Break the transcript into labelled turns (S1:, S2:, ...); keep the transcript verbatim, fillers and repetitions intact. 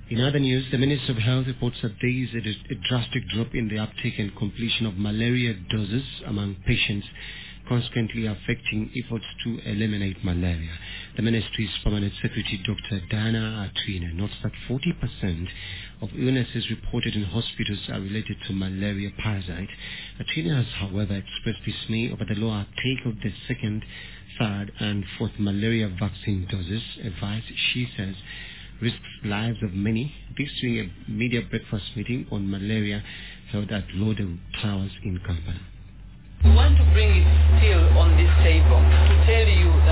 S1: In other news, the Minister of Health reports that there is a, a drastic drop in the uptake and completion of malaria doses among patients, consequently affecting efforts to eliminate malaria. The Ministry's Permanent Secretary, Doctor Dana Atrina, notes that forty percent of illnesses reported in hospitals are related to malaria parasite. Atrina has, however, expressed dismay over the low uptake of the second, third and fourth malaria vaccine doses. Advice, she says, risks lives of many. This during a media breakfast meeting on malaria held at Lodel Towers in Kampala.
S2: We want to bring it still on this table to tell you